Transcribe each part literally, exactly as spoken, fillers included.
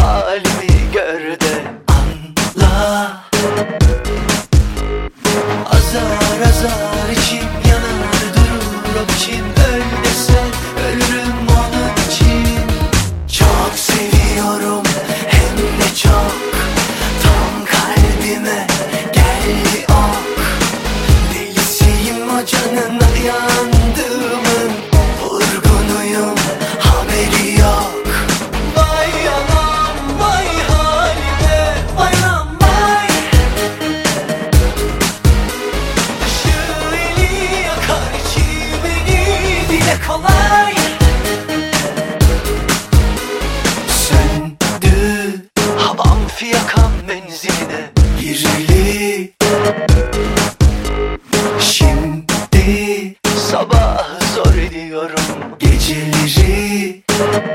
halimi gör de anla. Azar azar içim yanar durur o biçim. Öl desen ölürüm onun için. Çok seviyorum hem de çok, tam kalbime geldi ok. Delisiyim o canına yandığımın, vurgunuyum haberi yok. Vay anam vay halime, vay anam vay. Dışı eli yakar içimeni, dile kolay. Söndü havam fiyakam menziline girili. Şimdi sabah zor ediyorum geceleri.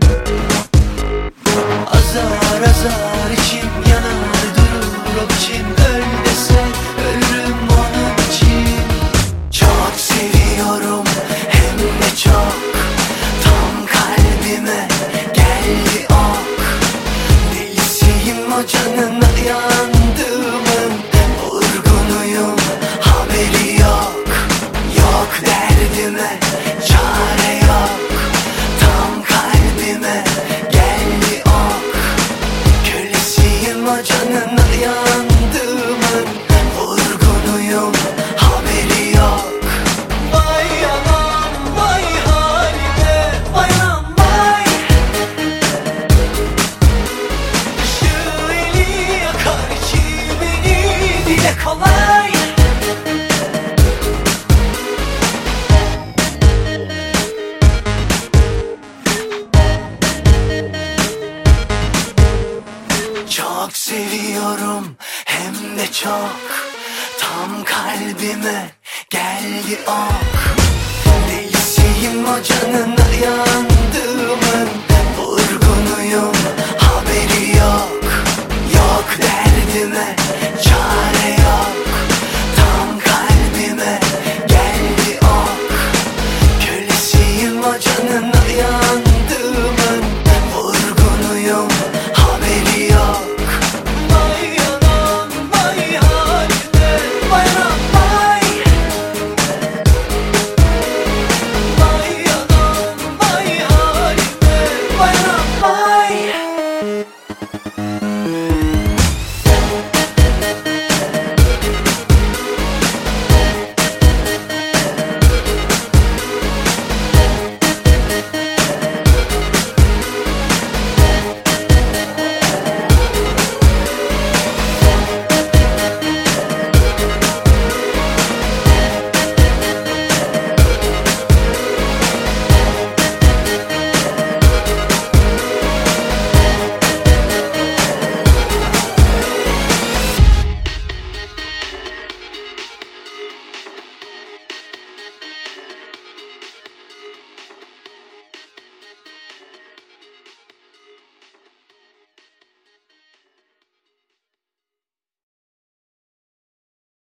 Azar azar içim yanar durur o biçim. Öl desen ölürüm onun için. Çok seviyorum hem de çok, tam kalbime geldi ok. Delisiyim o canına yandığımın, vurgunuyum haberi yok. Yok derdime çare yok, tam kalbime geldi ok. Kölesiyim o canına yandığımın, vurgunuyum haberi yok. Vay anam vay halime, vay anam vay. Dışı eli yakar içimeni, dile kolay. Çok seviyorum hem de çok, tam kalbime geldi ok. Delisiyim o canına yandığımın, vurgunuyum haberi yok. Yok derdime çare yok, tam kalbime geldi ok. Kölesiyim o canına yandığımın, vurgunuyum haberi yok. Vay anam vay halime, vay anam vay. Vay anam vay halime, vay anam vay.